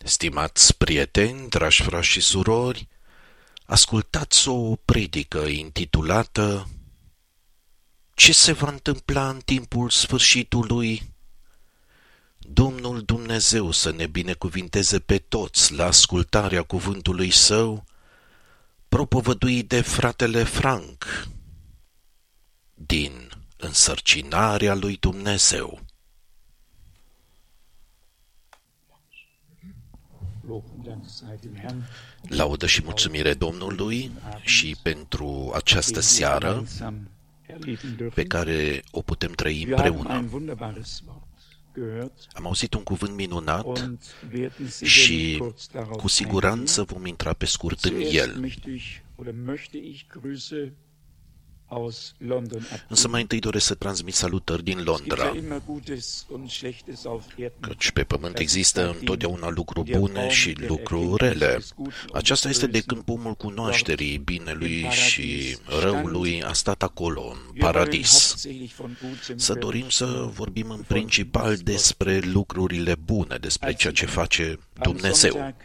Stimați prieteni, dragi frați și surori, ascultați o predică intitulată Ce se va întâmpla în timpul sfârșitului? Domnul Dumnezeu să ne binecuvinteze pe toți la ascultarea cuvântului Său, propovăduit de fratele Frank, din Însărcinarea lui Dumnezeu. Laudă și mulțumire Domnului și pentru această seară pe care o putem trăi împreună. Am auzit un cuvânt minunat și cu siguranță vom intra pe scurt în el. Însă mai întâi doresc să transmit salutări din Londra, căci pe pământ există întotdeauna lucruri bune și lucruri rele. Aceasta este de când pomul cunoașterii binelui și răului a stat acolo, în paradis. Să dorim să vorbim în principal despre lucrurile bune, despre ceea ce face Dumnezeu.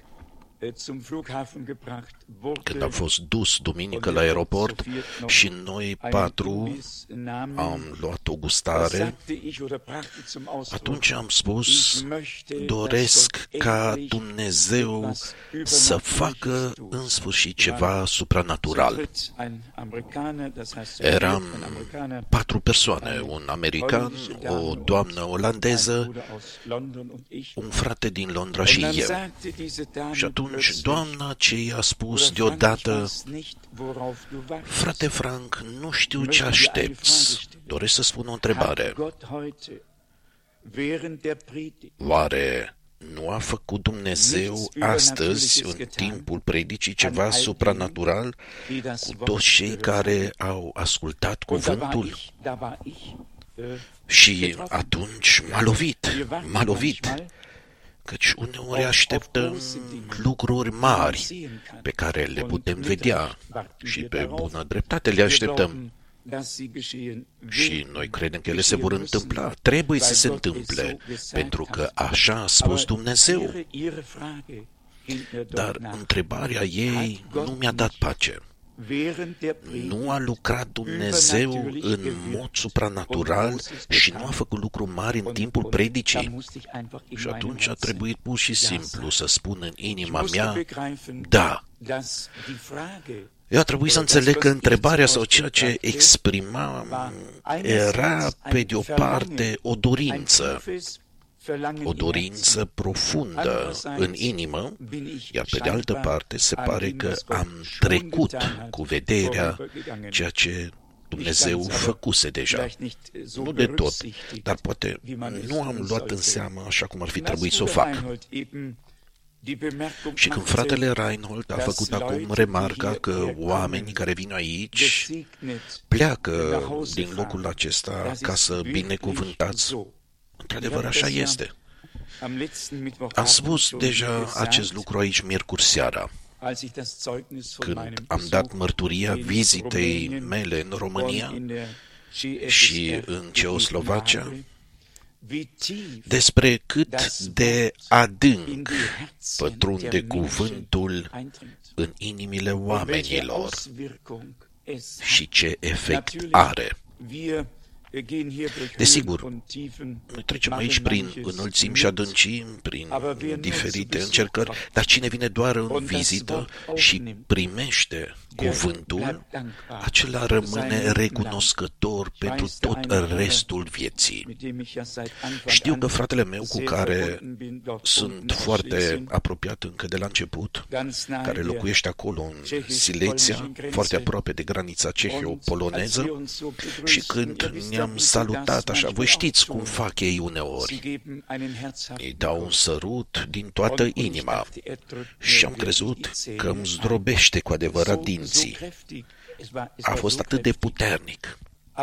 Când am fost dus duminică la aeroport și noi patru am luat o gustare, atunci am spus, doresc ca Dumnezeu să facă în sfârșit ceva supranatural. Eram 4 persoane, un american, o doamnă olandeză, un frate din Londra și eu. Și atunci doamna aceea a spus deodată, frate Frank, nu știu ce aștepți. Doresc să spun o întrebare. Oare nu a făcut Dumnezeu astăzi, în timpul predicii, ceva supranatural cu toți cei care au ascultat cuvântul? Și atunci m-a lovit. Căci uneori așteptăm lucruri mari pe care le putem vedea și pe bună dreptate le așteptăm. Și noi credem că ele se vor întâmpla. Trebuie să se întâmple, pentru că așa a spus Dumnezeu. Dar întrebarea ei nu mi-a dat pace. Nu a lucrat Dumnezeu în mod supranatural și nu a făcut lucruri mari în timpul predicii? Și atunci a trebuit pur și simplu să spun în inima mea, da. Eu a trebuit să înțeleg că întrebarea sau ceea ce exprima era pe de o parte o dorință profundă în inimă, iar pe de altă parte se pare că am trecut cu vederea ceea ce Dumnezeu făcuse deja. Nu de tot, dar poate nu am luat în seamă așa cum ar fi trebuit să o fac. Și când fratele Reinhold a făcut acum remarca că oamenii care vin aici pleacă din locul acesta ca să binecuvântați, într-adevăr, așa este. Am spus deja acest lucru aici miercuri seara, când am dat mărturia vizitei mele în România și în Ceoslovacia, despre cât de adânc pătrunde cuvântul în inimile oamenilor și ce efect are. Desigur, noi trecem aici prin înălțimi și adâncimi, prin diferite încercări, dar cine vine doar în vizită și primește cuvântul, acela rămâne recunoscător pentru tot restul vieții. Știu că fratele meu, cu care sunt foarte apropiat încă de la început, care locuiește acolo în Silesia, foarte aproape de granița cehio-poloneză, și când ne-am salutat așa, voi știți cum fac ei uneori. Îi dau un sărut din toată inima și am crezut că îmi zdrobește cu adevărat dinții. A fost atât de puternic.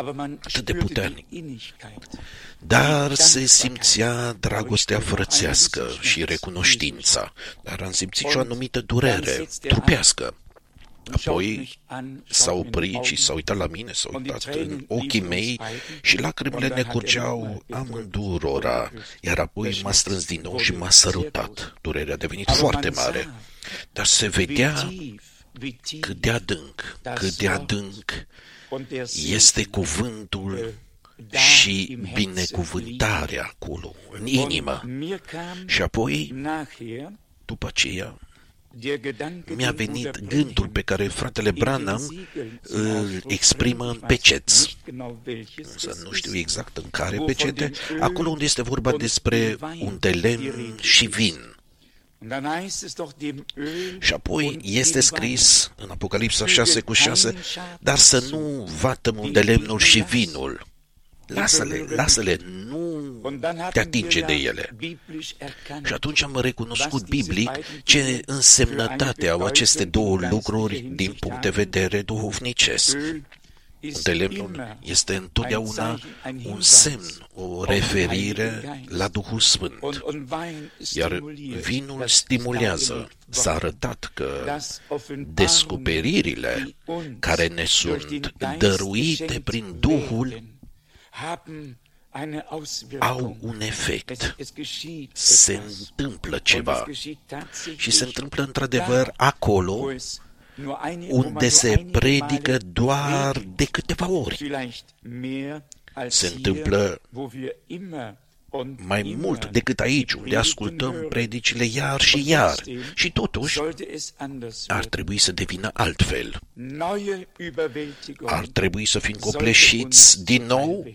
Dar se simțea dragostea frățească și recunoștința, dar am simțit și o anumită durere trupească. Apoi s-a oprit și s-a uitat la mine, s-a uitat în ochii mei și lacrimile ne curgeau amândurora, iar apoi m-a strâns din nou și m-a sărutat. Durerea a devenit foarte mare, dar se vedea cât de adânc este cuvântul și binecuvântarea acolo, în inimă. Și apoi, după aceea, mi-a venit gândul pe care fratele Branham îl exprimă în peceți. Însă nu știu exact în care pecete, acolo unde este vorba despre un de lemn și vin. Și apoi este scris în Apocalipsa 6:6, dar să nu vatăm de lemnul și vinul. Lasă-le, nu te atinge de ele. Și atunci am recunoscut biblic ce însemnătate au aceste două lucruri din punct de vedere duhovnicesc. De lemnul este întotdeauna un semn, o referire la Duhul Sfânt, iar vinul stimulează. S-a arătat că descoperirile care ne sunt dăruite prin Duhul au un efect. Se întâmplă ceva și se întâmplă într-adevăr acolo unde se predică doar de câteva ori. Se întâmplă mai mult decât aici, unde ascultăm predicile iar și iar. Și totuși, ar trebui să devină altfel. Ar trebui să fim copleșiți din nou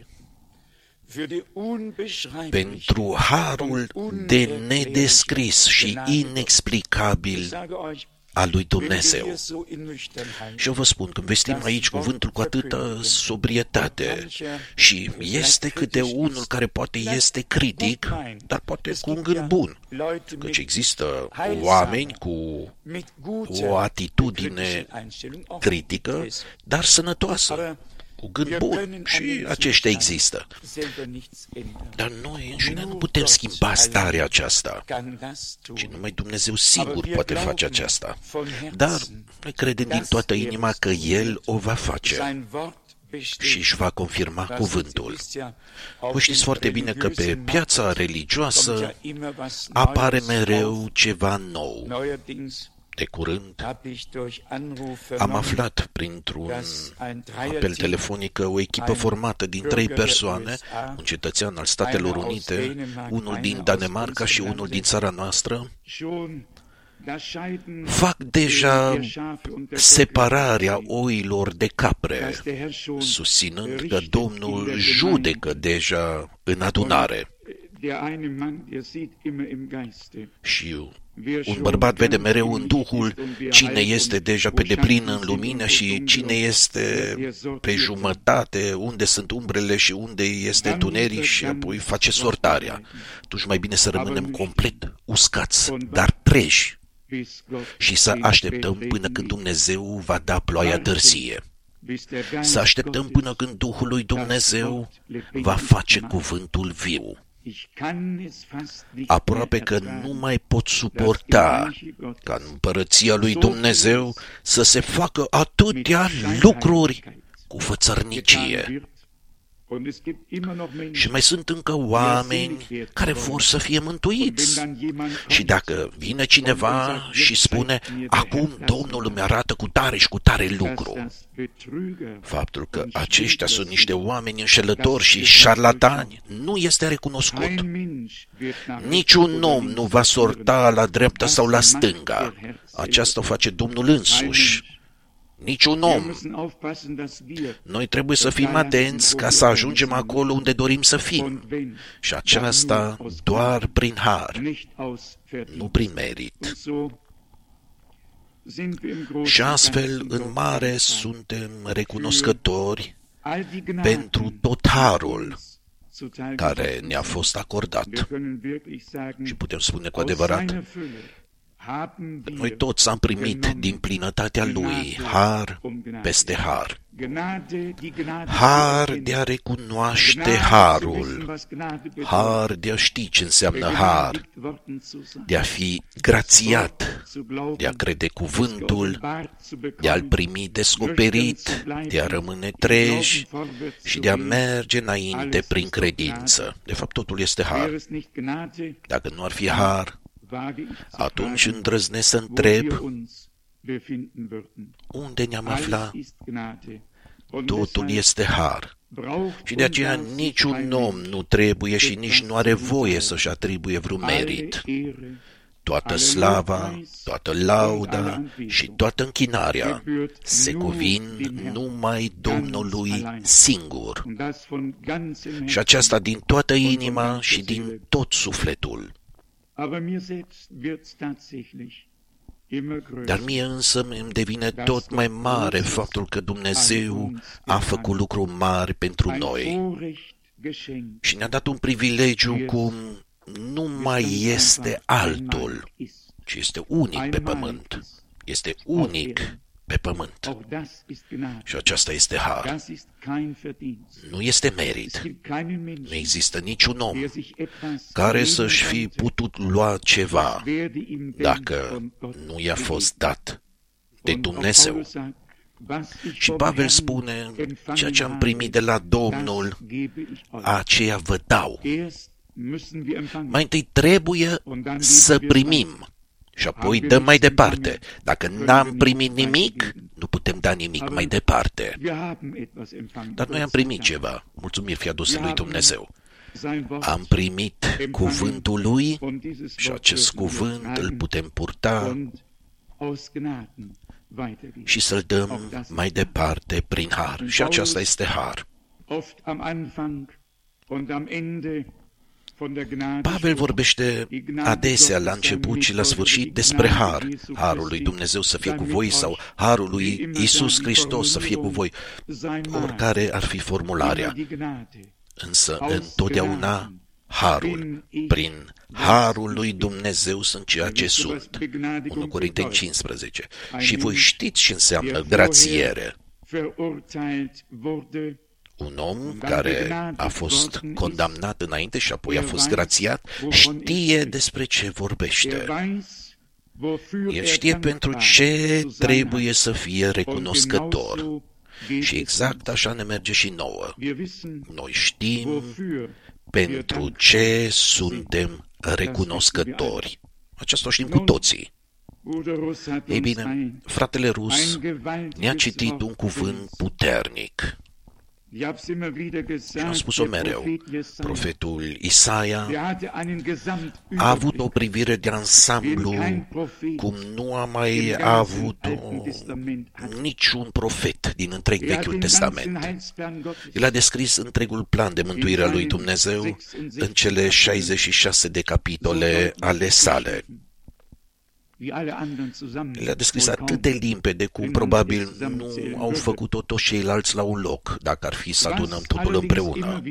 pentru harul de nedescris și inexplicabil al lui Dumnezeu. Și eu vă spun, când vestim aici cuvântul cu atâta sobrietate și este câte unul care poate este critic, dar poate cu un gând bun, căci există oameni cu o atitudine critică, dar sănătoasă, cu gând bun, și aceștia există. Dar noi înșine nu putem schimba starea aceasta, ci numai Dumnezeu singur poate face aceasta. Dar noi credem din toată inima că El o va face și își va confirma cuvântul. Voi știți foarte bine că pe piața religioasă apare mereu ceva nou. De curând am aflat printr-un apel telefonic că o echipă formată din 3 persoane, un cetățean al Statelor Unite, unul din Danemarca și unul din țara noastră, fac deja separarea oilor de capre, susținând că Domnul judecă deja în adunare. Și un bărbat vede mereu în Duhul cine este deja pe deplin în lumină și cine este pe jumătate, unde sunt umbrele și unde este întuneric, și apoi face sortarea. Atunci mai bine să rămânem complet uscați, dar treji, și să așteptăm până când Dumnezeu va da ploaia târzie. Să așteptăm până când Duhul lui Dumnezeu va face cuvântul viu. Aproape că nu mai pot suporta ca în împărăția lui Dumnezeu să se facă atâtea lucruri cu fățărnicie. Și mai sunt încă oameni care vor să fie mântuiți. Și dacă vine cineva și spune, acum Domnul îmi arată cu tare și cu tare lucru, faptul că aceștia sunt niște oameni înșelători și șarlatani nu este recunoscut. Niciun om nu va sorta la dreapta sau la stânga. Aceasta o face Domnul însuși. Niciun om. Noi trebuie să fim atenți ca să ajungem acolo unde dorim să fim. Și aceasta doar prin har, nu prin merit. Și astfel, în mare, suntem recunoscători pentru tot harul care ne-a fost acordat. Și putem spune cu adevărat, Noi toți am primit din plinătatea Lui har peste har. Har de a recunoaște harul, har de a ști ce înseamnă har, de a fi grațiat, de a crede cuvântul, de a-l primi descoperit, de a rămâne treji și de a merge înainte prin credință. De fapt, totul este har. Dacă nu ar fi har, atunci îndrăznesc să întreb unde ne-am aflat. Totul este har. Și de aceea niciun om nu trebuie și nici nu are voie să-și atribuie vreun merit. Toată slava, toată lauda și toată închinarea se cuvin numai Domnului singur. Și aceasta din toată inima și din tot sufletul. Dar mie însă îmi devine tot mai mare faptul că Dumnezeu a făcut lucruri mari pentru noi și ne-a dat un privilegiu cum nu mai este altul, ci este unic pe pământ. Este unic pe pământ. Și aceasta este har. Nu este merit. Nu există niciun om care să-și fi putut lua ceva dacă nu i-a fost dat de Dumnezeu. Și Pavel spune, ceea ce am primit de la Domnul, aceea vă dau. Mai întâi trebuie să primim și apoi dăm mai departe. Dacă n-am primit nimic, nu putem da nimic mai departe. Dar noi am primit ceva. Mulțumiri fie aduse lui Dumnezeu. Am primit cuvântul lui și acest cuvânt îl putem purta și să-l dăm mai departe prin har. Și aceasta este har. Pavel vorbește adesea la început și la sfârșit despre har. Harul lui Dumnezeu să fie cu voi sau harul lui Iisus Hristos să fie cu voi. Oricare ar fi formularea. Însă întotdeauna harul. Prin harul lui Dumnezeu sunt ceea ce sunt. 1 Corinteni 15. Și voi știți ce înseamnă grațiere. Un om care a fost condamnat înainte și apoi a fost grațiat știe despre ce vorbește. El știe pentru ce trebuie să fie recunoscător. Și exact așa ne merge și nouă. Noi știm pentru ce suntem recunoscători. Aceasta o știm cu toții. Ei bine, fratele Rus ne-a citit un cuvânt puternic. Și am spus-o mereu, profetul Isaia a avut o privire de ansamblu cum nu a mai avut niciun profet din întreg Vechiul Testament. El a descris întregul plan de mântuire a lui Dumnezeu în cele 66 de capitole ale sale. Le-a descris atât de limpede cum probabil nu au făcut-o toți ceilalți la un loc, dacă ar fi să adunăm totul împreună.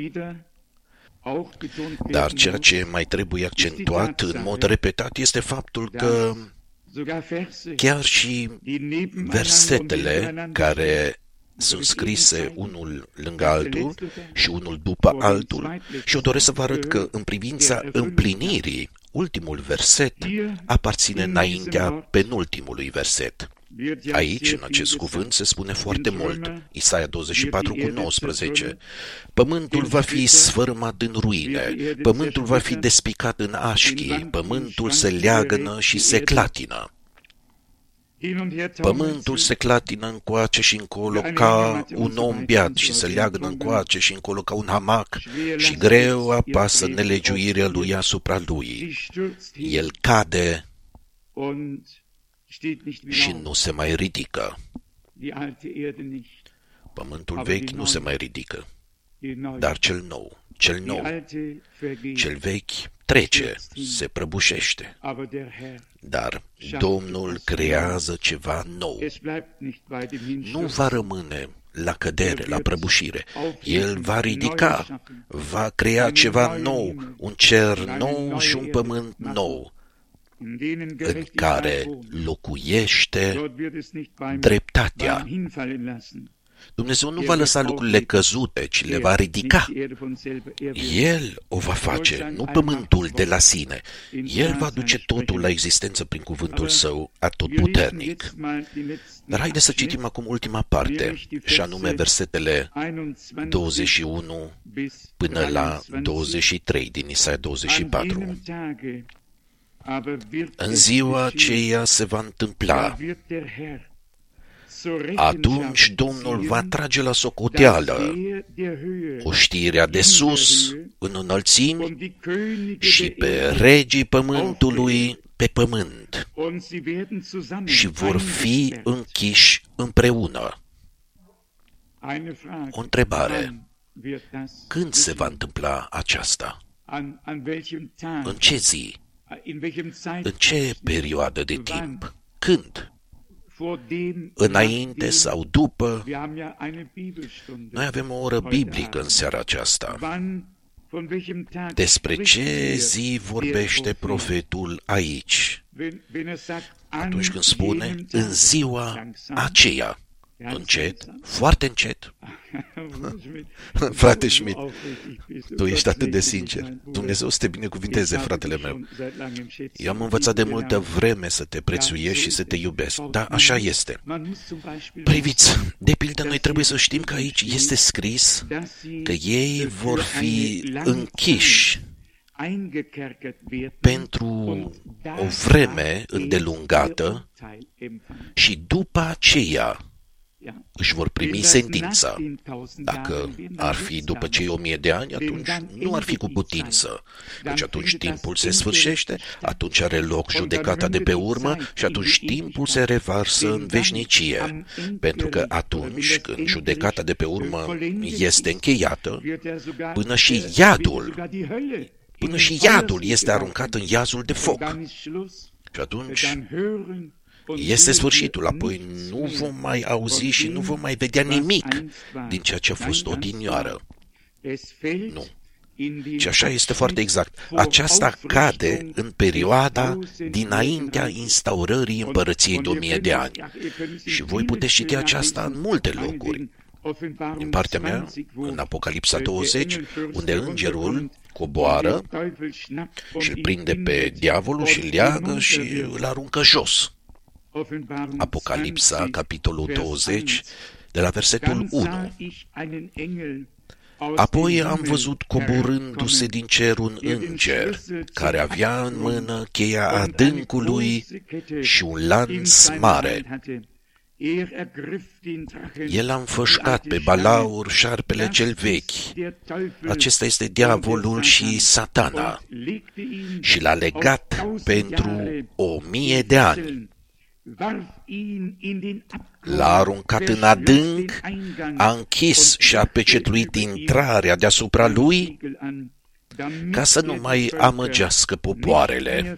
Dar ceea ce mai trebuie accentuat în mod repetat este faptul că chiar și versetele care sunt scrise unul lângă altul și unul după altul, și eu doresc să vă arăt că în privința împlinirii, ultimul verset aparține înaintea penultimului verset. Aici, în acest cuvânt, se spune foarte mult. Isaia 24:19. Pământul va fi sfărâmat în ruine, pământul va fi despicat în așchii, pământul se leagănă și se clatină. Pământul se clatină încoace și încolo ca un om beat și se leagănă încoace și încolo ca un hamac și greu apasă nelegiuirea lui asupra lui. El cade și nu se mai ridică. Pământul vechi nu se mai ridică, dar cel nou, cel vechi trece, se prăbușește. Dar Domnul creează ceva nou. Nu va rămâne la cădere, la prăbușire. El va ridica, va crea ceva nou, un cer nou și un pământ nou. în care locuiește dreptatea. Dumnezeu nu va lăsa lucrurile căzute, ci le va ridica. El o va face, nu pământul de la sine. El va duce totul la existență prin cuvântul Său atotputernic. Dar haideți să citim acum ultima parte, și anume versetele 21 până la 23 din Isaia 24. În ziua aceea se va întâmpla. Atunci Domnul va trage la socoteală oștirea de sus în înălțimi și pe regii pământului pe pământ și vor fi închiși împreună. O întrebare. Când se va întâmpla aceasta? În ce zi? În ce perioadă de timp? Când? Înainte sau după? Noi avem o oră biblică în seara aceasta. Despre ce zi vorbește profetul aici? Atunci când spune, în ziua aceea. Încet, foarte încet. Frate Schmidt, tu ești atât de sincer. Dumnezeu să te binecuvinteze, fratele meu. Eu am învățat de multă vreme să te prețuiesc și să te iubesc. Da, așa este. Priviți, de pildă, noi trebuie să știm că aici este scris că ei vor fi închiși pentru o vreme îndelungată și după aceea își vor primi sentința. Dacă ar fi după cei 1000 de ani, atunci nu ar fi cu putință. Deci atunci timpul se sfârșește, atunci are loc judecata de pe urmă și atunci timpul se revarsă în veșnicie. Pentru că atunci când judecata de pe urmă este încheiată, până și iadul este aruncat în iazul de foc. Și atunci este sfârșitul, apoi nu vom mai auzi și nu vom mai vedea nimic din ceea ce a fost odinioară. Nu. Și așa este foarte exact. Aceasta cade în perioada dinaintea instaurării împărăției de 1000 de ani. Și voi puteți citi aceasta în multe locuri. Din partea mea, în Apocalipsa 20, unde îngerul coboară și îl prinde pe diavolul și îl leagă și îl aruncă jos. Apocalipsa, capitolul 20, de la versetul 1. Apoi am văzut coborându-se din cer un înger, care avea în mână cheia adâncului și un lanț mare. El a înfășcat pe Balaur, șarpele cel vechi. Acesta este diavolul și Satana și l-a legat pentru 1000 de ani. L-a aruncat în adânc, a închis și a pecetluit intrarea deasupra lui ca să nu mai amăgească popoarele,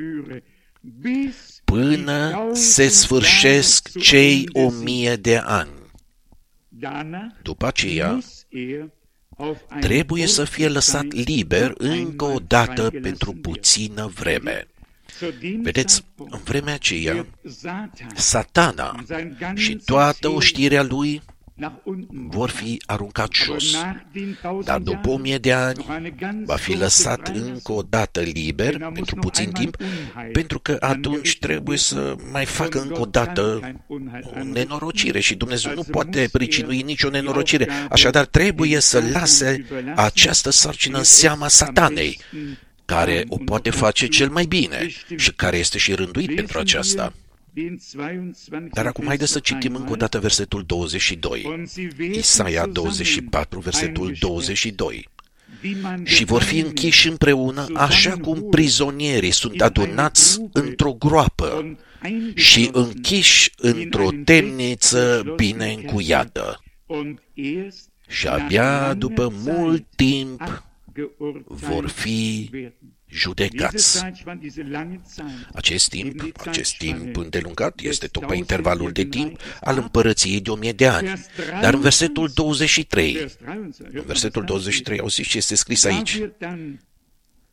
până se sfârșesc cei 1000 de ani. După aceea, trebuie să fie lăsat liber încă o dată pentru puțină vreme. Vedeți, în vremea aceea, Satana și toată oștirea lui vor fi aruncat jos. Dar după 1000 de ani va fi lăsat încă o dată liber pentru puțin timp, pentru că atunci trebuie să mai facă încă o dată o nenorocire și Dumnezeu nu poate pricinui nicio nenorocire. Așadar trebuie să lase această sarcină în seama Satanei, care o poate face cel mai bine și care este și rânduit pentru aceasta. Dar acum haideți să citim încă o dată versetul 22. Isaia 24, versetul 22. Și vor fi închiși împreună așa cum prizonierii sunt adunați într-o groapă și închiși într-o temniță bine încuiată. Și abia după mult timp vor fi judecați. Acest timp îndelungat este tocmai intervalul de timp al împărăției de 1000 de ani. Dar în versetul 23, auziți ce este scris aici?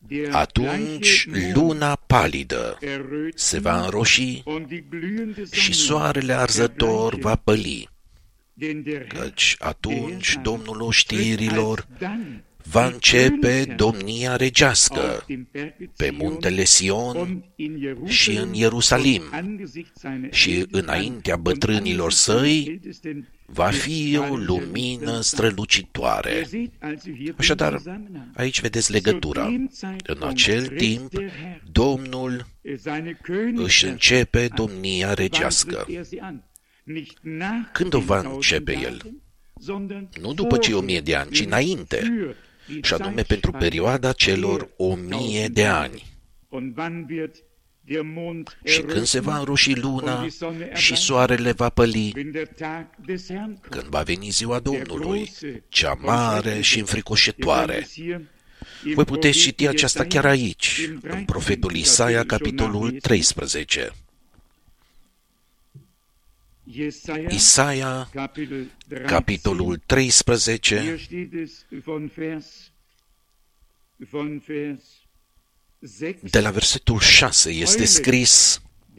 Atunci luna palidă se va înroși și soarele arzător va păli, căci atunci Domnul oștirilor va începe domnia regească pe muntele Sion și în Ierusalim și înaintea bătrânilor săi va fi o lumină strălucitoare. Așadar, aici vedeți legătura. În acel timp, Domnul își începe domnia regească. Când o va începe El? Nu după cei 1000 de ani, ci înainte, și anume pentru perioada celor 1000 de ani. Și când se va înroși luna și soarele va păli, când va veni ziua Domnului, cea mare și înfricoșătoare. Voi puteți citi aceasta chiar aici, în profetul Isaia, capitolul 13. Isaia, capitolul 13, de la versetul 6 este scris: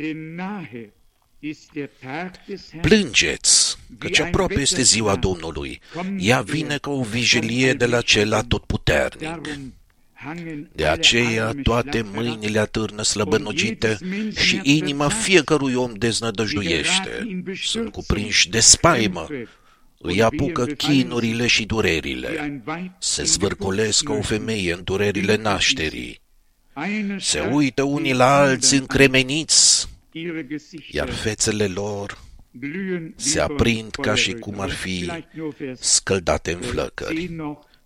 plângeți, căci aproape este ziua Domnului. Ea vine ca o vijelie de la cel atotputernic. De aceea toate mâinile atârnă slăbănogite și inima fiecărui om deznădăjduiește. Sunt cuprinși de spaimă, îi apucă chinurile și durerile. Se zvârcolesc ca o femeie în durerile nașterii. Se uită unii la alții încremeniți, iar fețele lor se aprind ca și cum ar fi scăldate în flăcări.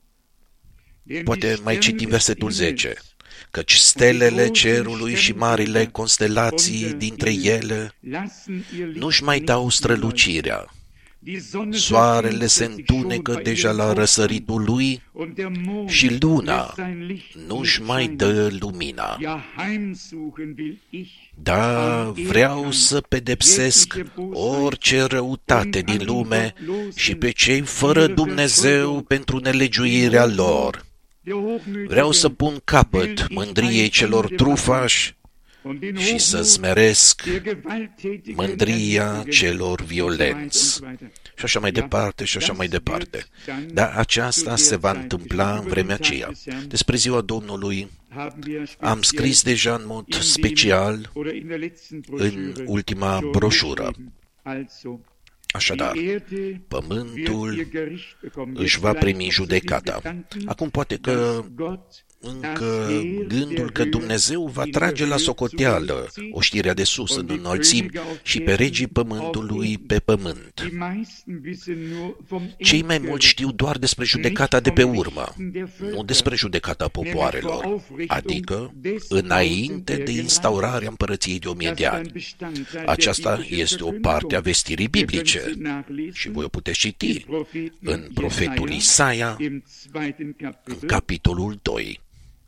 Poate mai citim versetul 10. Căci stelele cerului și marile constelații dintre ele nu-și mai dau strălucirea. Soarele se întunecă deja la răsăritul lui și luna nu-și mai dă lumina. Da, vreau să pedepsesc orice răutate din lume și pe cei fără Dumnezeu pentru nelegiuirea lor. Vreau să pun capăt mândriei celor trufași și să smeresc mândria celor violenți. Și așa mai departe, și așa mai departe. Dar aceasta se va întâmpla în vremea aceea. Despre ziua Domnului am scris deja în mod special în ultima broșură. Așadar, pământul își va primi judecata. Acum poate că încă gândul că Dumnezeu va trage la socoteală oștirea de sus în înălțimi și pe regii pământului pe pământ. Cei mai mulți știu doar despre judecata de pe urmă, nu despre judecata popoarelor, adică înainte de instaurarea împărăției de 1000 de ani. Aceasta este o parte a vestirii biblice și voi o puteți citi în profetul Isaia, în capitolul 2.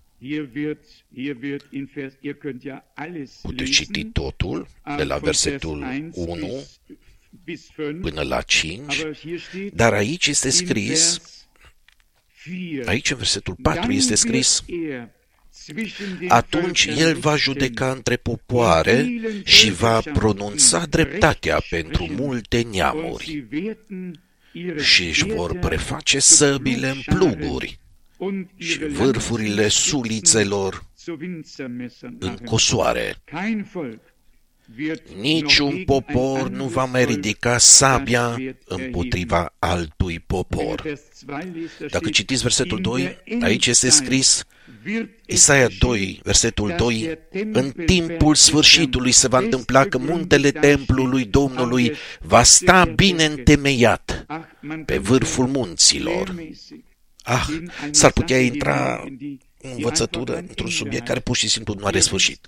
Puteți citi totul, de la versetul 1 până la 5, dar aici este scris, aici în versetul 4 este scris: atunci El va judeca între popoare și va pronunța dreptatea pentru multe neamuri și își vor preface săbile în pluguri și vârfurile sulițelor în cosoare. Niciun popor nu va mai ridica sabia împotriva altui popor. Dacă citiți versetul 2, aici este scris, Isaia 2, versetul 2, în timpul sfârșitului se va întâmpla că muntele templului Domnului va sta bine întemeiat pe vârful munților. S-ar putea intra în învățătură într-un subiect care pur și simplu nu are sfârșit.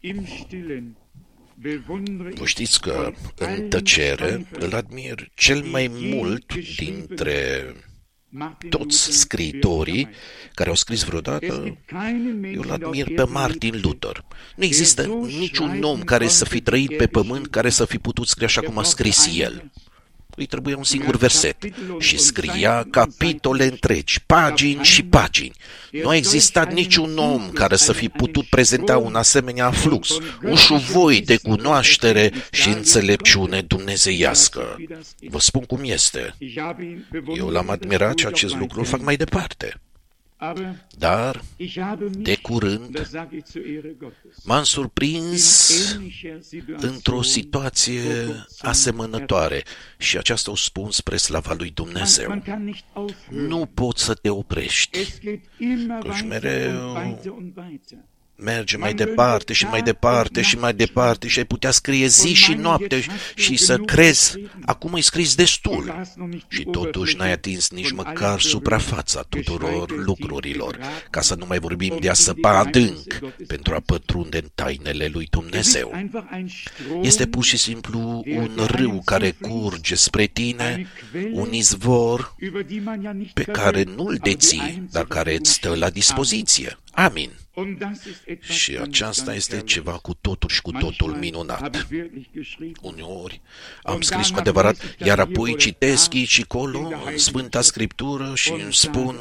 Vă știți că în tăcere îl admir cel mai mult dintre toți scriitorii care au scris vreodată. Eu îl admir pe Martin Luther. Nu există niciun om care să fi trăit pe pământ care să fi putut scrie așa cum a scris el. Îi trebuia un singur verset și scria capitole întregi, pagini și pagini. Nu a existat niciun om care să fi putut prezenta un asemenea flux, un șuvoi de cunoaștere și înțelepciune dumnezeiască. Vă spun cum este. Eu l-am admirat și acest lucru îl fac mai departe. Dar, de curând, m-am surprins într-o situație asemănătoare și aceasta o spun spre slava lui Dumnezeu. Nu poți să te oprești, căci mereu merge mai departe și mai departe și mai departe și ai putea scrie zi și noapte și să crezi, acum ai scris destul și totuși n-ai atins nici măcar suprafața tuturor lucrurilor, ca să nu mai vorbim de a săpa adânc pentru a pătrunde în tainele lui Dumnezeu. Este pur și simplu un râu care curge spre tine, un izvor pe care nu-l deții, dar care îți stă la dispoziție. Amin. Și aceasta este ceva cu totul și cu totul minunat. Uneori am scris cu adevărat, iar apoi citesc aici și colo în Sfânta Scriptură și îmi spun,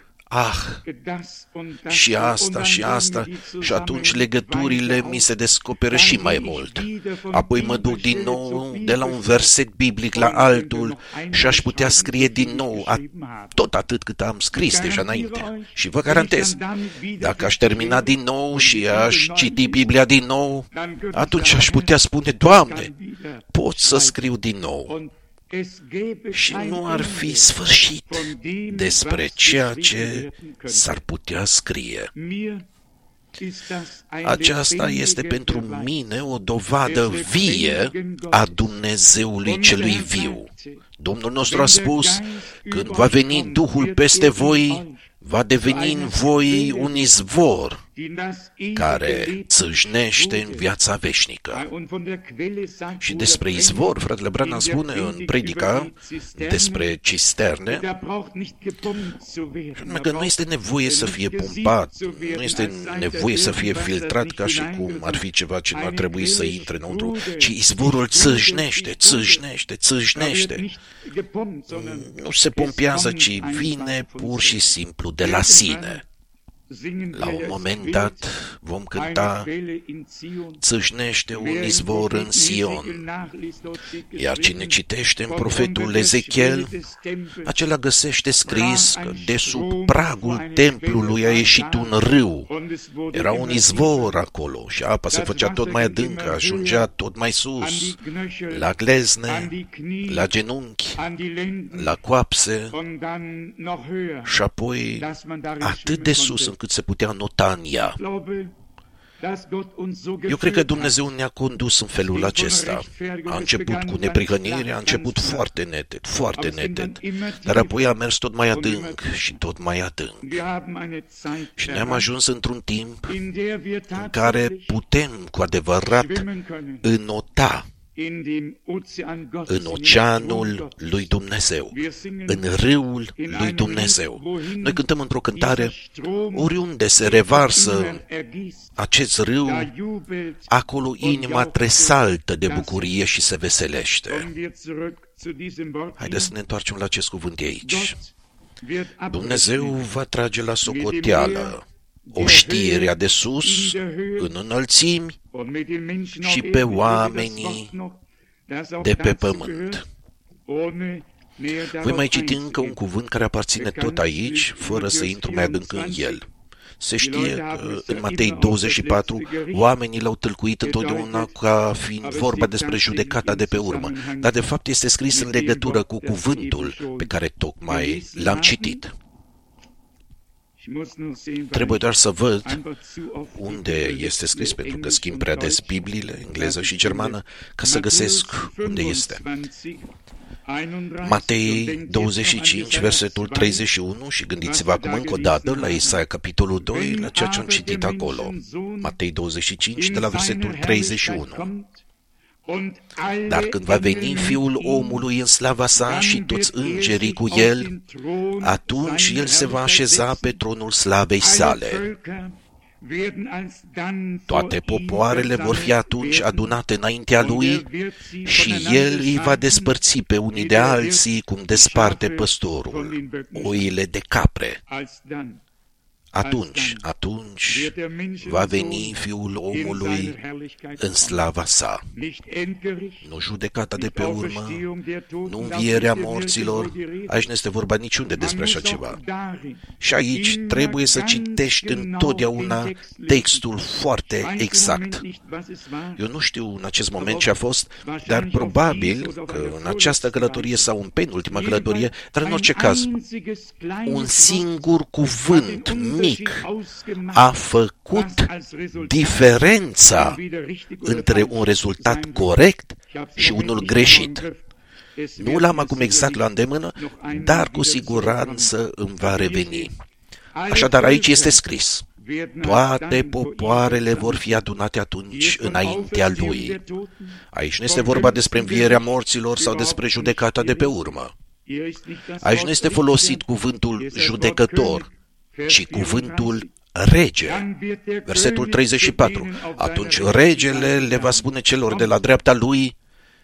și asta și asta, și atunci legăturile mi se descoperă și mai mult. Apoi mă duc din nou de la un verset biblic la altul și aș putea scrie din nou tot atât cât am scris deja înainte. Și vă garantez, dacă aș termina din nou și aș citi Biblia din nou, atunci aș putea spune, Doamne, pot să scriu din nou. Și nu ar fi sfârșit despre ceea ce s-ar putea scrie. Aceasta este pentru mine o dovadă vie a Dumnezeului celui viu. Domnul nostru a spus, când va veni Duhul peste voi, va deveni în voi un izvor care țâșnește în viața veșnică. Și despre izvor, fratele Branham spune în predica despre cisterne, că nu este nevoie să fie pompat, nu este nevoie să fie filtrat ca și cum ar fi ceva ce nu ar trebui să intre înăuntru, ci izvorul țâșnește, țâșnește, țâșnește. Nu se pompează, ci vine pur și simplu de la sine. La un moment dat vom cânta, țâșnește un izvor în Sion. Iar cine citește în profetul Ezechiel, acela găsește scris că de sub pragul templului a ieșit un râu. Era un izvor acolo și apa se făcea tot mai adâncă, ajungea tot mai sus, la glezne, la genunchi, la coapse și apoi atât de sus încât se putea nota în ea. Eu cred că Dumnezeu ne-a condus în felul acesta. A început cu neprihănire, a început foarte neted, dar apoi a mers tot mai adânc și tot mai adânc. Și ne-am ajuns într-un timp în care putem cu adevărat înnota în oceanul lui Dumnezeu, în râul lui Dumnezeu. Noi cântăm într-o cântare, oriunde se revarsă acest râu, acolo inima tresaltă de bucurie și se veselește. Haideți să ne întoarcem la acest cuvânt de aici. Dumnezeu va trage la socoteală oștirea de sus, în înălțimi și pe oamenii de pe pământ. Voi mai citi încă un cuvânt care aparține tot aici, fără să intru mai adânc în el. Se știe că în Matei 24 oamenii l-au tâlcuit întotdeauna ca fiind vorba despre judecata de pe urmă, dar de fapt este scris în legătură cu cuvântul pe care tocmai l-am citit. Trebuie doar să văd unde este scris, pentru că schimb prea des Bibliile, engleză și germană, ca să găsesc unde este. Matei 25, versetul 31, și gândiți-vă acum încă o dată la Isaia, capitolul 2, la ceea ce am citit acolo. Matei 25, de la versetul 31. Dar când va veni Fiul omului în slava sa și toți îngerii cu el, atunci el se va așeza pe tronul slavei sale. Toate popoarele vor fi atunci adunate înaintea lui și el îi va despărți pe unii de alții cum desparte păstorul oile de capre. Atunci va veni Fiul omului în slava sa. Nu judecata de pe urmă, nu învierea morților, aici nu este vorba niciunde despre așa ceva. Și aici trebuie să citești întotdeauna textul foarte exact. Eu nu știu în acest moment ce a fost, dar probabil că în această călătorie sau în penultima călătorie, dar în orice caz, un singur cuvânt mic a făcut diferența între un rezultat corect și unul greșit. Nu l-am acum exact la îndemână, dar cu siguranță îmi va reveni. Așadar, aici este scris: toate popoarele vor fi adunate atunci înaintea lui. Aici nu este vorba despre învierea morților sau despre judecata de pe urmă. Aici nu este folosit cuvântul judecător, ci cuvântul rege. Versetul 34. Atunci regele le va spune celor de la dreapta lui: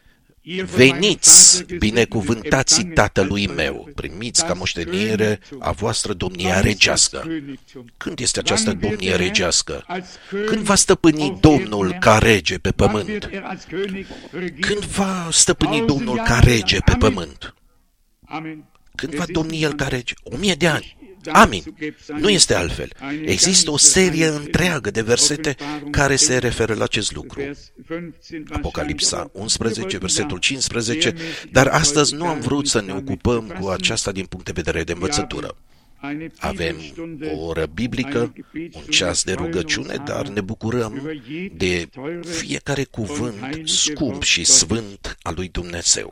veniți, binecuvântații tatălui meu, primiți ca moștenire a voastră domnia regească. Când este această domnie regească? Când va stăpâni Domnul ca rege pe pământ? Când va stăpâni Domnul ca rege pe pământ? Când va domni el ca rege? 1000 de ani. Amin. Nu este altfel. Există o serie întreagă de versete care se referă la acest lucru. Apocalipsa 11, versetul 15, dar astăzi nu am vrut să ne ocupăm cu aceasta din punct de vedere de învățătură. Avem o oră biblică, un ceas de rugăciune, dar ne bucurăm de fiecare cuvânt scump și sfânt al lui Dumnezeu.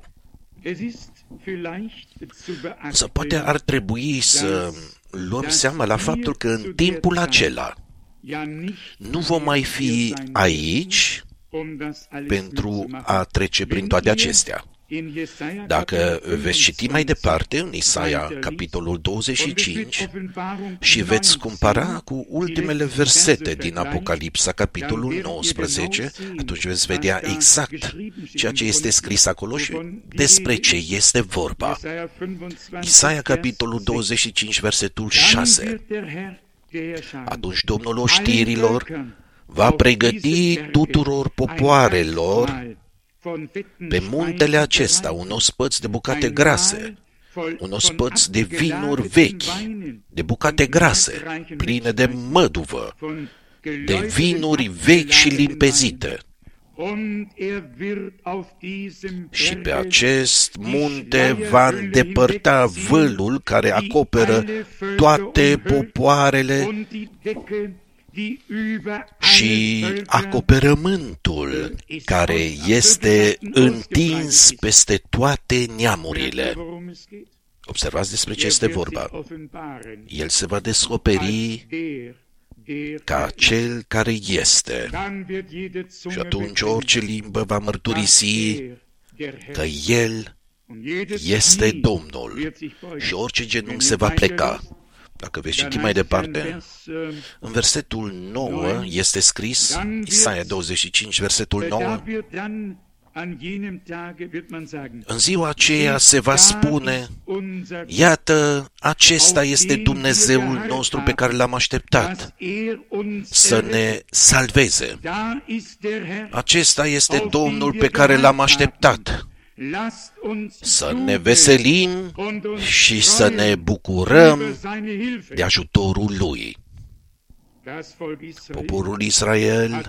Însă poate ar trebui să luăm seama la faptul că în timpul acela nu vom mai fi aici pentru a trece prin toate acestea. Dacă veți citi mai departe în Isaia, capitolul 25, și veți compara cu ultimele versete din Apocalipsa, capitolul 19, atunci veți vedea exact ceea ce este scris acolo și despre ce este vorba. Isaia, capitolul 25, versetul 6. Atunci Domnul oștirilor va pregăti tuturor popoarelor pe muntele acesta un ospăț de bucate grase, un ospăț de vinuri vechi, de bucate grase, pline de măduvă, de vinuri vechi și limpezite. Și pe acest munte va îndepărta vălul care acoperă toate popoarele și acoperământul care este întins peste toate neamurile. Observați despre ce este vorba. El se va descoperi ca cel care este. Și atunci orice limbă va mărturisi că El este Domnul și orice genunchi se va pleca. Dacă veți citi mai departe, în versetul 9 este scris, Isaia 25, versetul 9, în ziua aceea se va spune: iată, acesta este Dumnezeul nostru pe care l-am așteptat să ne salveze. Acesta este Domnul pe care l-am așteptat. Să ne veselim și să ne bucurăm de ajutorul Lui. Poporul Israel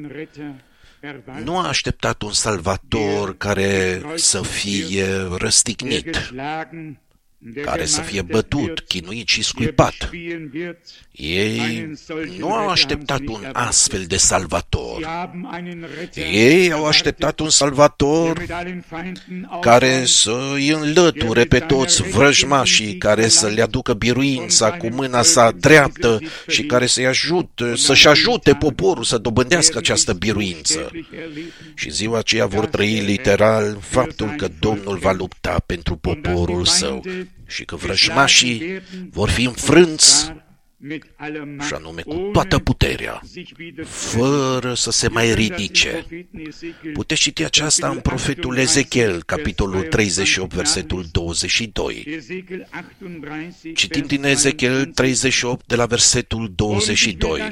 nu a așteptat un salvator care să fie răstignit, care să fie bătut, chinuit și scuipat. Ei nu au așteptat un astfel de salvator. Ei au așteptat un salvator care să îi înlăture pe toți vrăjmașii, care să le aducă biruința cu mâna sa dreaptă și care să-și ajute poporul să dobândească această biruință. Și ziua aceea vor trăi literal faptul că Domnul va lupta pentru poporul său și că vrăjmașii vor fi înfrânți și anume cu toată puterea, fără să se mai ridice. Puteți citi aceasta în profetul Ezechiel, capitolul 38, versetul 22. Citim din Ezechiel 38, de la versetul 22.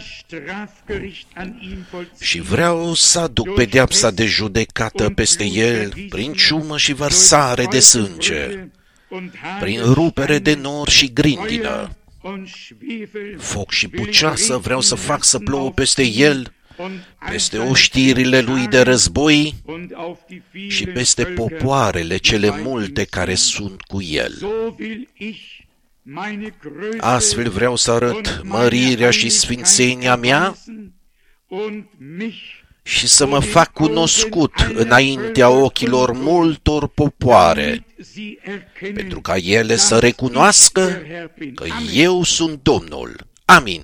Și vreau să aduc pedeapsa de judecată peste el prin ciumă și vărsare de sânge, prin rupere de nor și grindină. Foc și puceasă vreau să fac să plouă peste el, peste oștirile lui de război și peste popoarele cele multe care sunt cu el. Astfel vreau să arăt mărirea și sfințenia mea și să mă fac cunoscut înaintea ochilor multor popoare, pentru ca ele să recunoască că eu sunt Domnul. Amin.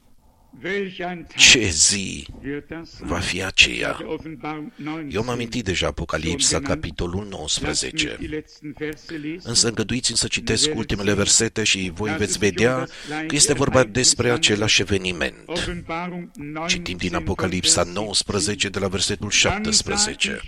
Ce zi va fi aceea? Eu m-am amintit deja Apocalipsa, capitolul 19. Însă îngăduiți-mi să citesc ultimele versete și voi veți vedea că este vorba despre același eveniment. Citim din Apocalipsa 19, de la versetul 17.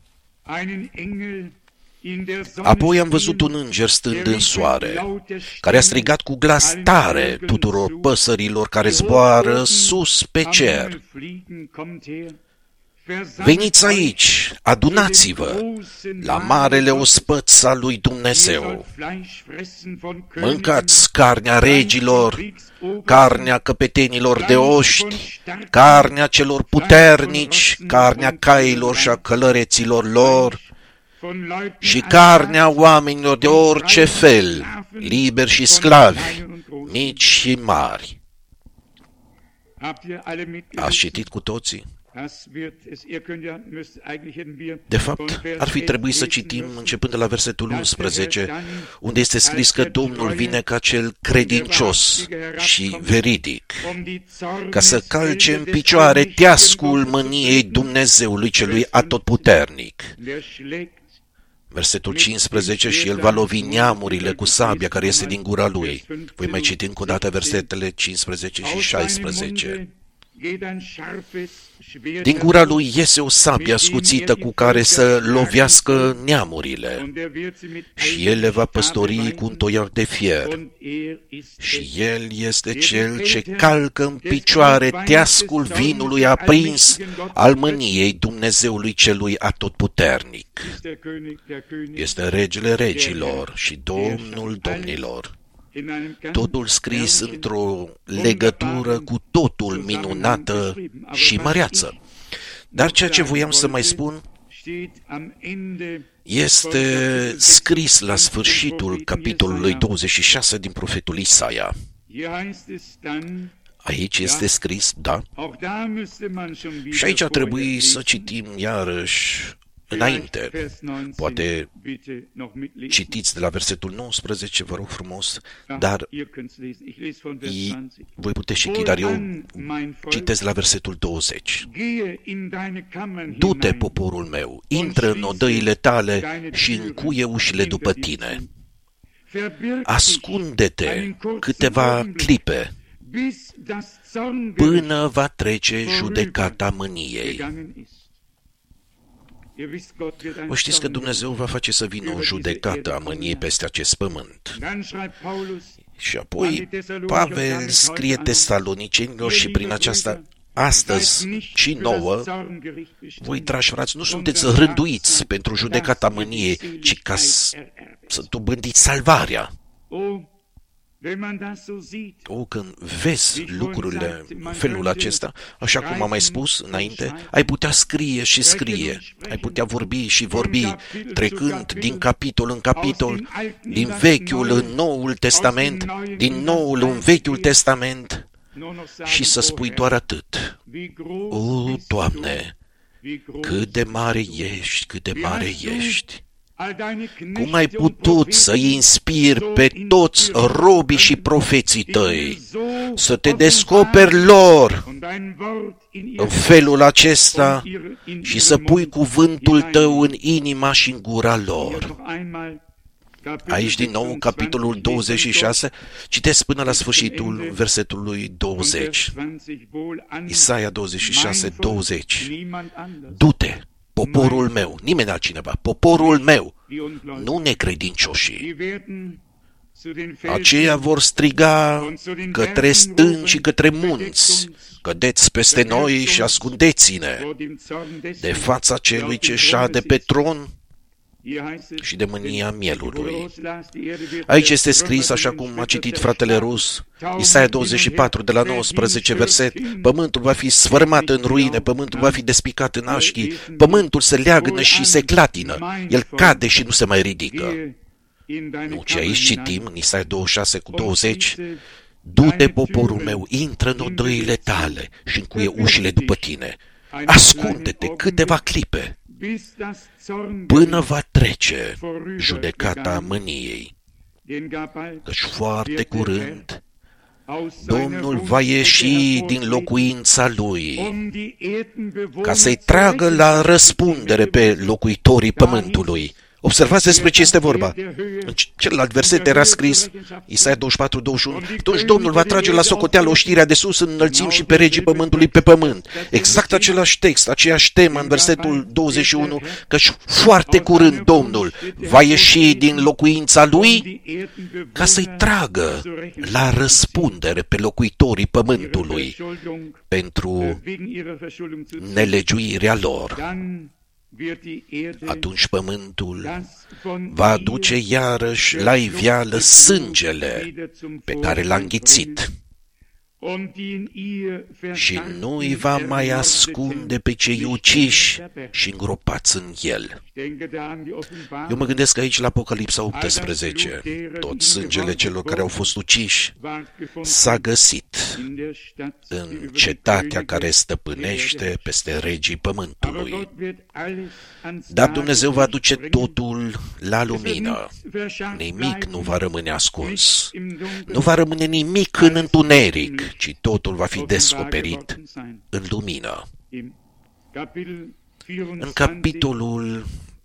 Apoi am văzut un înger stând în soare, care a strigat cu glas tare tuturor păsărilor care zboară sus pe cer: veniți aici, adunați-vă la marele ospăț al lui Dumnezeu. Mâncați carnea regilor, carnea căpetenilor de oști, carnea celor puternici, carnea cailor și a călăreților lor, și carnea oamenilor de orice fel, liberi și sclavi, mici și mari. Ați citit cu toții? De fapt, ar fi trebuit să citim începând de la versetul 11, unde este scris că Domnul vine ca cel credincios și veridic, ca să calce în picioare teascul mâniei Dumnezeului celui atotputernic. Versetul 15, și el va lovi neamurile cu sabia care este din gura lui. Voi mai citi încă o dată versetele 15 și 16. Din gura lui iese o sabie ascuțită cu care să lovească neamurile, și el le va păstori cu un toiar de fier. Și el este cel ce calcă în picioare teascul vinului aprins al mâniei Dumnezeului celui atotputernic. Este regele regilor și Domnul domnilor. Totul scris într-o legătură cu totul minunată și măreață. Dar ceea ce voiam să mai spun este scris la sfârșitul capitolului 26 din profetul Isaia. Aici este scris, da? Și aici ar trebui să citim iarăși înainte. Poate citiți de la versetul 19, vă rog frumos, dar voi puteți citi, dar eu citesc de la versetul 20. Du-te, poporul meu, intră în odăile tale și încuie ușile după tine. Ascunde-te câteva clipe până va trece judecata mâniei. Vă știți că Dumnezeu va face să vină o judecată a mâniei peste acest pământ. Și apoi Pavel scrie Tesalonicenilor și prin aceasta astăzi și nouă: voi, dragi frați, nu sunteți rânduiți pentru judecata mâniei, ci ca să dobândiți salvarea. Când vezi lucrurile în felul acesta, așa cum am mai spus înainte, ai putea scrie și scrie, ai putea vorbi și vorbi, trecând din capitol în capitol, din Vechiul în Noul Testament, din Noul în Vechiul Testament, și să spui doar atât: o, Doamne, cât de mare ești, cât de mare ești! Cum ai putut să-i inspiri pe toți robii și profeții tăi să te descoperi lor în felul acesta și să pui cuvântul tău în inima și în gura lor? Aici, din nou, capitolul 26, citesc până la sfârșitul versetului 20. Isaia 26, 20. Du-te, poporul meu, nimeni altcineva, poporul meu, nu necredincioșii. Aceia vor striga către stânci și către munți, cădeți peste noi și ascundeți-ne de fața celui ce șade pe tron și de mânia mielului. Aici este scris, așa cum a citit fratele Rus, Isaia 24, de la 19 verset, pământul va fi sfărmat în ruine, pământul va fi despicat în așchii, pământul se leagănă și se clatină, el cade și nu se mai ridică. Nu, ci aici citim, în Isaia 26 cu 20, du-te, poporul meu, intră în odăile tale și încuie ușile după tine. Ascunde-te câteva clipe până va trece judecata mâniei. Căci foarte curând Domnul va ieși din locuința lui ca să-i tragă la răspundere pe locuitorii pământului. Observați despre ce este vorba. În celălalt verset era scris, Isaia 24, 21, atunci Domnul va trage la socoteală oștirea de sus în înălțimi și pe regii pământului pe pământ. Exact același text, aceeași temă în versetul 21, căci foarte curând Domnul va ieși din locuința lui ca să-i tragă la răspundere pe locuitorii pământului pentru nelegiuirea lor. Atunci pământul va aduce iarăși la iveală sângele pe care l-a înghițit și nu îi va mai ascunde pe cei uciși și îngropați în el. Eu mă gândesc aici la Apocalipsa 18. Tot sângele celor care au fost uciși s-a găsit în cetatea care stăpânește peste regii pământului. Dar Dumnezeu va duce totul la lumină. Nimic nu va rămâne ascuns. Nu va rămâne nimic în întuneric, ci totul va fi descoperit în lumină. În capitolul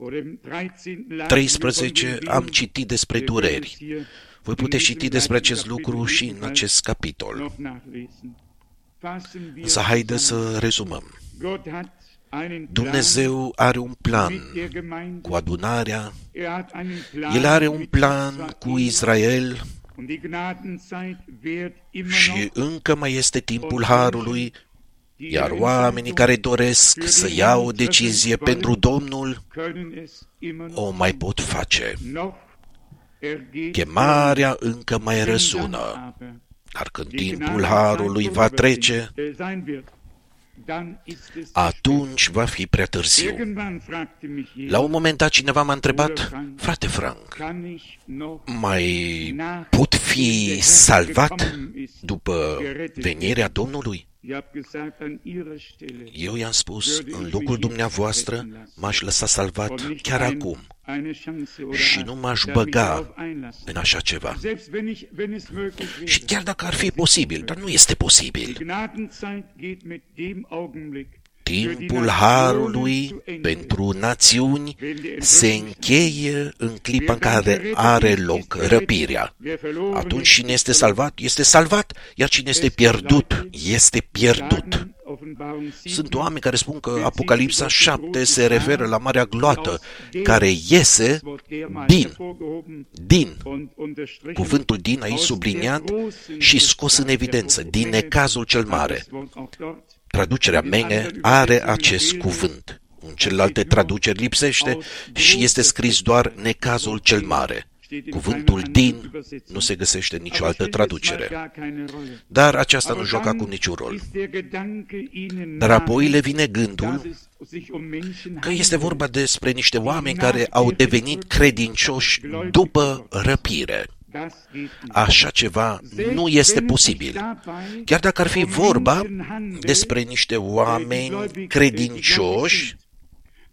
13 am citit despre dureri. Voi puteți citi despre acest lucru și în acest capitol. Însă haideți să rezumăm. Dumnezeu are un plan cu adunarea, El are un plan cu Israel și încă mai este timpul harului, iar oamenii care doresc să ia o decizie pentru Domnul o mai pot face. Chemarea încă mai răsună, dar când timpul harului va trece, atunci va fi prea târziu. La un moment dat cineva m-a întrebat, frate Frank, mai pot fi salvat după venirea Domnului? Eu i-am spus, în locul dumneavoastră m-aș lăsa salvat chiar acum și nu m-aș băga în așa ceva. Și chiar dacă ar fi posibil, dar nu este posibil. Timpul harului pentru națiuni se încheie în clipa în care are loc răpirea. Atunci cine este salvat, este salvat, iar cine este pierdut, este pierdut. Sunt oameni care spun că Apocalipsa 7 se referă la Marea Gloată, care iese din, cuvântul din aici subliniat și scos în evidență, din necazul cel mare. Traducerea Menge are acest cuvânt. În celelalte traduceri lipsește și este scris doar necazul cel mare. Cuvântul din nu se găsește în nicio altă traducere. Dar aceasta nu joacă acum niciun rol. Dar apoi le vine gândul că este vorba despre niște oameni care au devenit credincioși după răpire. Așa ceva nu este posibil. Chiar dacă ar fi vorba despre niște oameni credincioși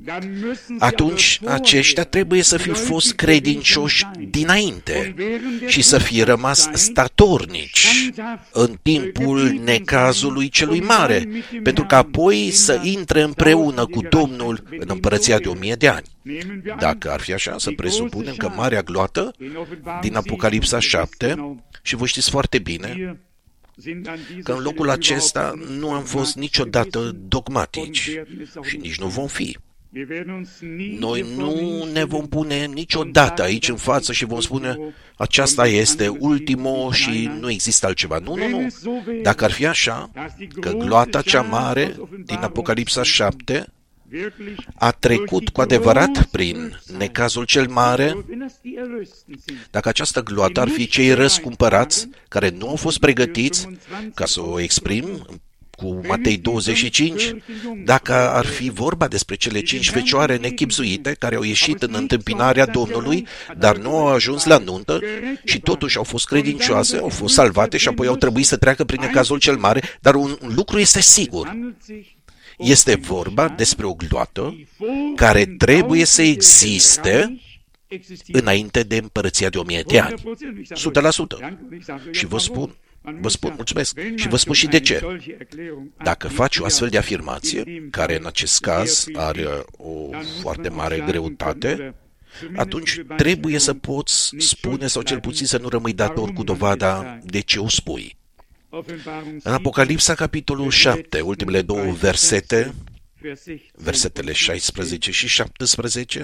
atunci aceștia trebuie să fi fost credincioși dinainte și să fie rămas statornici în timpul necazului celui mare, pentru că apoi să intre împreună cu Domnul în împărăția de 1000 de ani. Dacă ar fi așa, să presupunem că marea gloată din Apocalipsa 7, și voi știți foarte bine că în locul acesta nu am fost niciodată dogmatici și nici nu vom fi. Noi nu ne vom pune niciodată aici în față și vom spune aceasta este ultimul și nu există altceva. Nu. Dacă ar fi așa, că gloata cea mare din Apocalipsa 7 a trecut cu adevărat prin necazul cel mare, dacă această gloată ar fi cei răscumpărați care nu au fost pregătiți, ca să o exprim cu Matei 25, dacă ar fi vorba despre cele 5 fecioare nechibzuite care au ieșit în întâmpinarea Domnului, dar nu au ajuns la nuntă și totuși au fost credincioase, au fost salvate și apoi au trebuit să treacă prin necazul cel mare, dar un lucru este sigur. Este vorba despre o gloată care trebuie să existe înainte de împărăția de 1000 de ani. 100%. Și vă spun, mulțumesc, și vă spun și de ce. Dacă faci o astfel de afirmație, care în acest caz are o foarte mare greutate, atunci trebuie să poți spune sau cel puțin să nu rămâi dator cu dovada de ce o spui. În Apocalipsa, capitolul 7, ultimele 2 versete, versetele 16 și 17,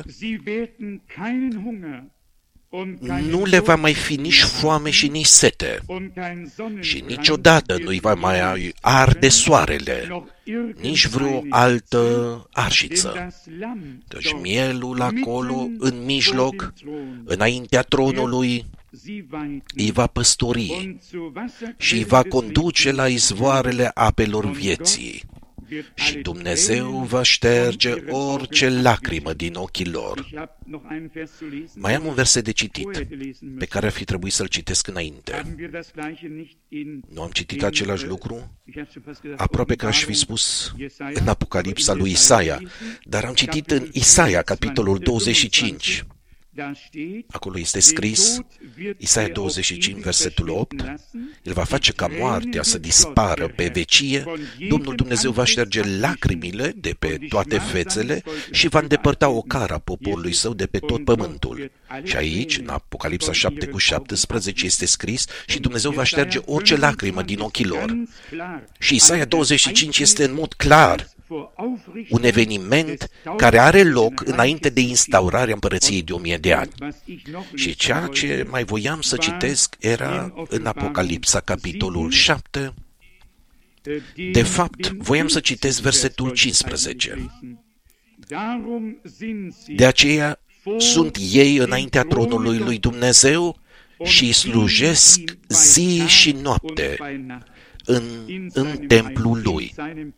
nu le va mai fi nici foame și nici sete, și niciodată nu-i va mai arde soarele, nici vreo altă arșiță. Căci mielul acolo, în mijloc, înaintea tronului, îi va păstori și îi va conduce la izvoarele apelor vieții. Și Dumnezeu va șterge orice lacrimă din ochii lor. Mai am un verset de citit, pe care ar fi trebuit să-l citesc înainte. Nu am citit același lucru? Aproape că aș fi spus în Apocalipsa lui Isaia, dar am citit în Isaia, capitolul 25. Acolo este scris, Isaia 25, versetul 8, El va face ca moartea să dispară pe vecie, Domnul Dumnezeu va șterge lacrimile de pe toate fețele și va îndepărta ocara poporului său de pe tot pământul. Și aici, în Apocalipsa 7 cu 17, este scris, și Dumnezeu va șterge orice lacrimă din ochii lor. Și Isaia 25 este în mod clar un eveniment care are loc înainte de instaurarea împărăției de 1000 de ani. Și ceea ce mai voiam să citesc era în Apocalipsa, capitolul 7. De fapt, voiam să citesc versetul 15. De aceea sunt ei înaintea tronului lui Dumnezeu și îi slujesc zi și noapte în templul lui.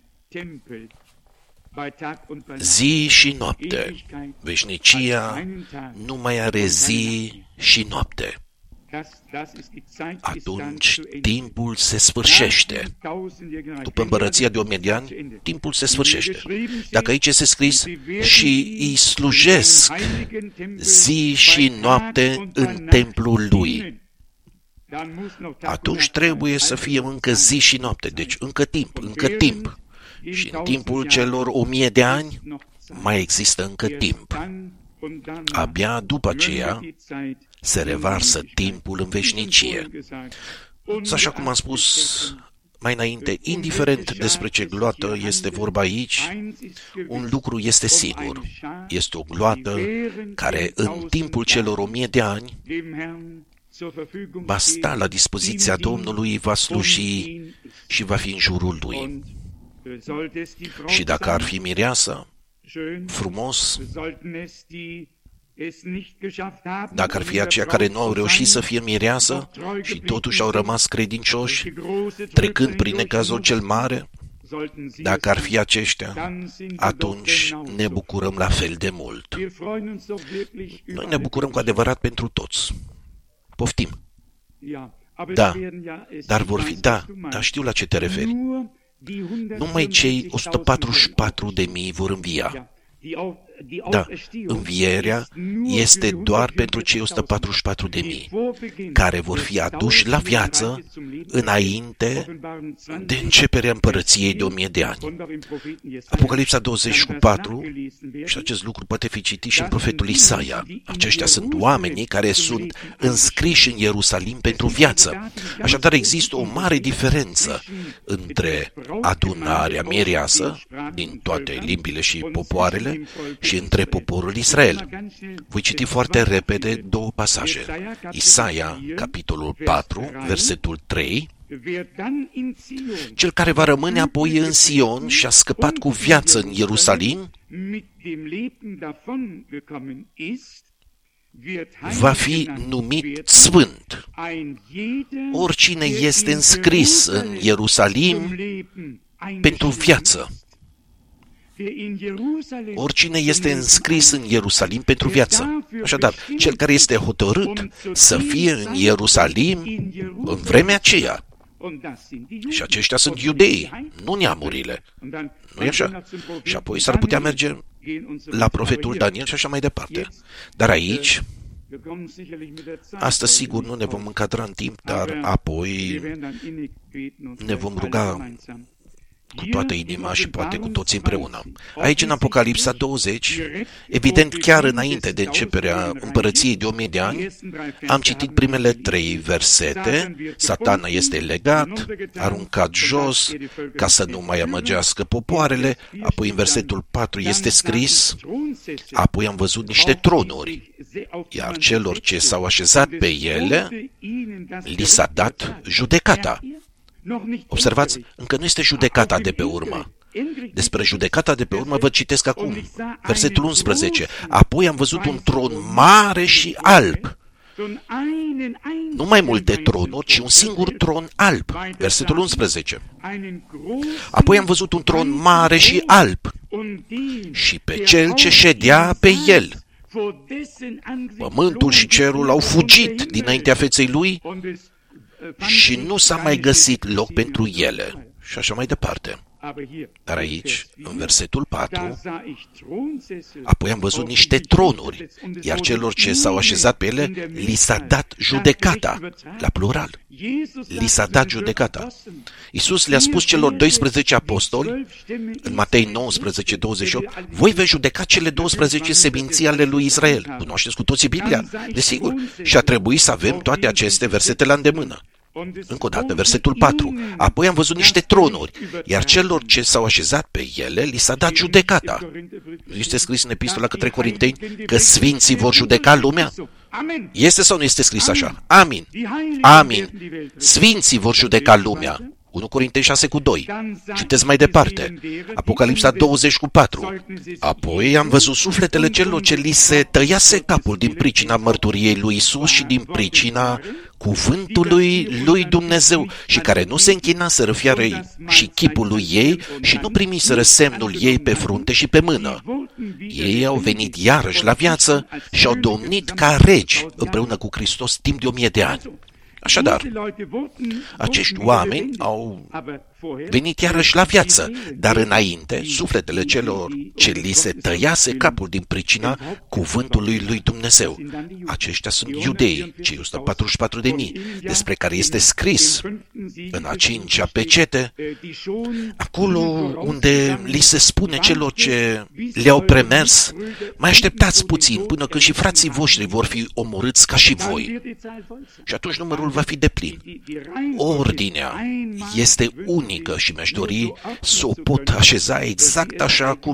Zi și noapte. Veșnicia nu mai are zi și noapte. Atunci timpul se sfârșește. După împărăția de 1000 de ani, timpul se sfârșește. Dacă aici este scris, și îi slujesc zi și noapte în templul lui, atunci trebuie să fie încă zi și noapte. Deci încă timp. Și în timpul celor 1000 de ani mai există încă timp. Abia după aceea se revarsă timpul în veșnicie. Așa cum am spus mai înainte, indiferent despre ce gloată este vorba aici, un lucru este sigur. Este o gloată care în timpul celor 1000 de ani va sta la dispoziția Domnului, va sluji și va fi în jurul lui. Și dacă ar fi mireasa, frumos, dacă ar fi aceia care nu au reușit să fie mireasă și totuși au rămas credincioși, trecând prin necazul cel mare, dacă ar fi aceștia, atunci ne bucurăm la fel de mult. Noi ne bucurăm cu adevărat pentru toți. Poftim. Da, dar vor fi, da, știu la ce te referi. Numai cei 144.000 vor învia. Da, învierea este doar pentru cei 144.000 care vor fi aduși la viață înainte de începerea împărăției de 1000 de ani. Apocalipsa 24, și acest lucru poate fi citit și în profetul Isaia. Aceștia sunt oamenii care sunt înscriși în Ierusalim pentru viață. Așadar există o mare diferență între adunarea mireasă din toate limbile și popoarele și între poporul Israel. Voi citi foarte repede două pasaje. Isaia, capitolul 4, versetul 3. Cel care va rămâne apoi în Sion și a scăpat cu viață în Ierusalim va fi numit sfânt. Oricine este înscris în Ierusalim pentru viață. Oricine este înscris în Ierusalim pentru viață. Așadar, cel care este hotărât să fie în Ierusalim în vremea aceea. Și aceștia sunt iudeii, nu neamurile. Nu e așa? Și apoi s-ar putea merge la profetul Daniel și așa mai departe. Dar aici, astăzi sigur nu ne vom încadra în timp, dar apoi ne vom ruga cu toată inima și poate cu toți împreună. Aici, în Apocalipsa 20, evident, chiar înainte de începerea împărăției de 1000 de ani, am citit primele 3 versete. Satana este legat, aruncat jos, ca să nu mai amăgească popoarele. Apoi, în versetul 4, este scris, apoi am văzut niște tronuri, iar celor ce s-au așezat pe ele, li s-a dat judecata. Observați, încă nu este judecata de pe urmă. Despre judecata de pe urmă vă citesc acum. Versetul 11. Apoi am văzut un tron mare și alb. Nu mai multe tronuri, ci un singur tron alb. Versetul 11. Apoi am văzut un tron mare și alb și pe cel ce ședea pe el. Pământul și cerul au fugit dinaintea feței lui și nu s-a mai găsit loc pentru ele. Și așa mai departe. Dar aici, în versetul 4, apoi am văzut niște tronuri, iar celor ce s-au așezat pe ele, li s-a dat judecata, la plural. Li s-a dat judecata. Iisus le-a spus celor 12 apostoli, în Matei 19, 28, voi veți judeca cele 12 seminții ale lui Israel. Cunoașteți cu toții Biblia? Desigur. Și a trebuit să avem toate aceste versete la îndemână. Încă o dată, versetul 4. Apoi am văzut niște tronuri, iar celor ce s-au așezat pe ele, li s-a dat judecata. Este scris în Epistola către Corinteni că sfinții vor judeca lumea? Este sau nu este scris așa? Amin. Amin. Sfinții vor judeca lumea. 1 Corinteni 6:2. Citesc mai departe. Apocalipsa 20:4. Apoi am văzut sufletele celor ce li se tăiase capul din pricina mărturiei lui Isus și din pricina cuvântului lui Dumnezeu și care nu se închinaseră fiarei și chipul ei și nu primiseră semnul ei pe frunte și pe mână. Ei au venit iarăși la viață și au domnit ca regi împreună cu Hristos timp de 1000 de ani. Așadar, acești oameni au venit iarăși la viață, dar înainte, sufletele celor ce li se tăiase capul din pricina cuvântului lui Dumnezeu. Aceștia sunt iudei, cei 144.000, despre care este scris în a 5-a pecete, acolo unde li se spune celor ce le-au premers, mai așteptați puțin până când și frații voștri vor fi omorâți ca și voi. Și atunci numărul va fi deplin. Ordinea este unică și mi-aș dori să o pot așeza exact așa cum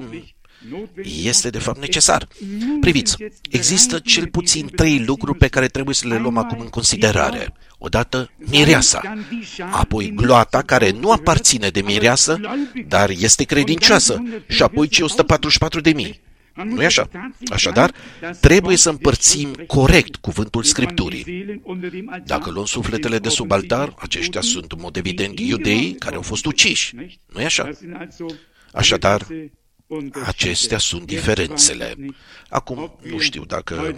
este de fapt necesar. Priviți, există cel puțin 3 lucruri pe care trebuie să le luăm acum în considerare. Odată, mireasa, apoi gloata, care nu aparține de mireasă, dar este credincioasă, și apoi cei 144.000. Nu-i așa? Așadar, trebuie să împărțim corect cuvântul Scripturii. Dacă luăm sufletele de sub altar, aceștia sunt în mod evident iudei care au fost uciși. Nu-i așa? Așadar, acestea sunt diferențele. Acum, nu știu dacă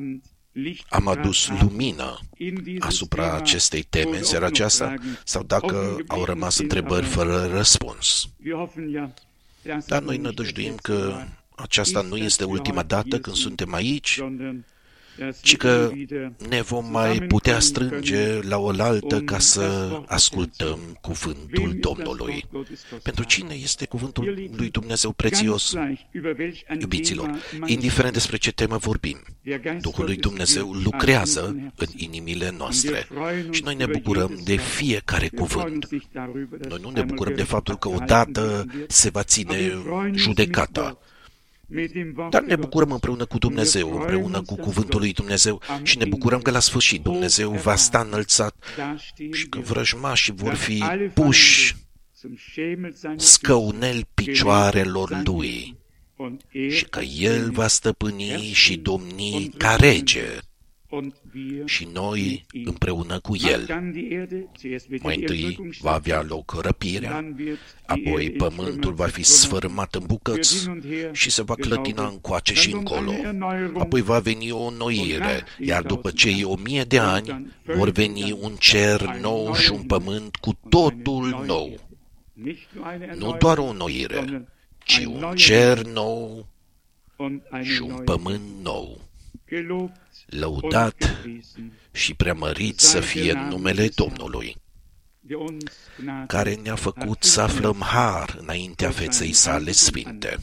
am adus lumină asupra acestei teme în seara aceasta sau dacă au rămas întrebări fără răspuns. Dar noi nădăjduim că aceasta nu este ultima dată când suntem aici, ci că ne vom mai putea strânge la oaltă ca să ascultăm cuvântul Domnului. Pentru cine este cuvântul lui Dumnezeu prețios? Iubiților, indiferent despre ce temă vorbim, Duhul lui Dumnezeu lucrează în inimile noastre și noi ne bucurăm de fiecare cuvânt. Noi nu ne bucurăm de faptul că odată se va ține judecata, dar ne bucurăm împreună cu Dumnezeu, împreună cu cuvântul lui Dumnezeu și ne bucurăm că la sfârșit Dumnezeu va sta înălțat și că vrăjmașii vor fi puși scăunel picioarelor lui și că El va stăpâni și domni ca rege și noi împreună cu El. Mai întâi va avea loc răpirea, apoi pământul va fi sfărâmat în bucăți și se va clătina încoace și încolo. Apoi va veni o înnoire, iar după cei 1000 de ani vor veni un cer nou și un pământ cu totul nou. Nu doar o înnoire, ci un cer nou și un pământ nou. Lăudat și preamărit să fie numele Domnului, care ne-a făcut să aflăm har înaintea feței sale sfinte.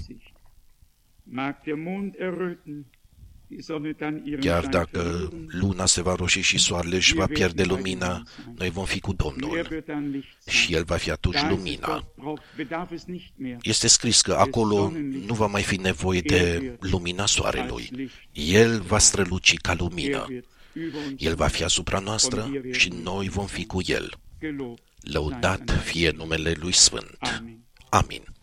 Chiar dacă luna se va roși și soarele își va pierde lumina, noi vom fi cu Domnul și El va fi atunci lumina. Este scris că acolo nu va mai fi nevoie de lumina soarelui. El va străluci ca lumină. El va fi asupra noastră și noi vom fi cu El. Lăudat fie numele Lui Sfânt. Amin.